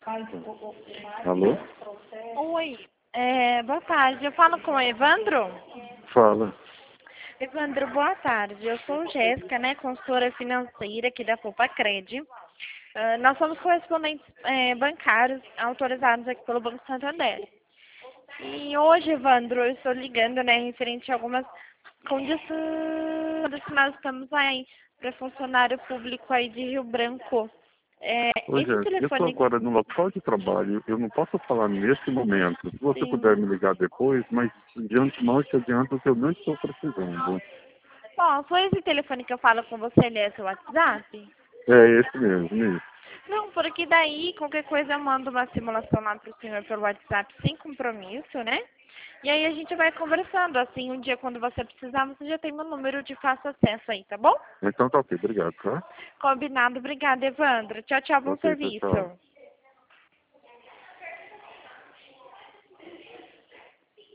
Alô? Oi, boa tarde. Eu falo com o Evandro? Fala. Evandro, boa tarde. Eu sou Jéssica, né, consultora financeira aqui da Poupa-Cred. Nós somos correspondentes bancários autorizados aqui pelo Banco Santander. E hoje, Evandro, eu estou ligando, né, referente a algumas condições que nós estamos aí para funcionário público aí de Rio Branco. Oi, Esse Jéssica. Eu estou telefone... agora no local de trabalho. Eu não posso falar nesse momento. Se você puder Sim. me ligar depois, mas de antemão te adianto que eu não estou precisando. Bom, foi esse telefone que eu falo com você, ele é seu WhatsApp? É esse mesmo, isso. Não, porque daí, qualquer coisa, eu mando uma simulação lá pro senhor pelo WhatsApp sem compromisso, né? E aí a gente vai conversando, assim, um dia quando você precisar, você já tem meu número de fácil acesso aí, tá bom? Então tá ok, obrigado, tá? Combinado, obrigada, Evandro. Tchau, tchau, bom Ok, tchau, tchau. serviço.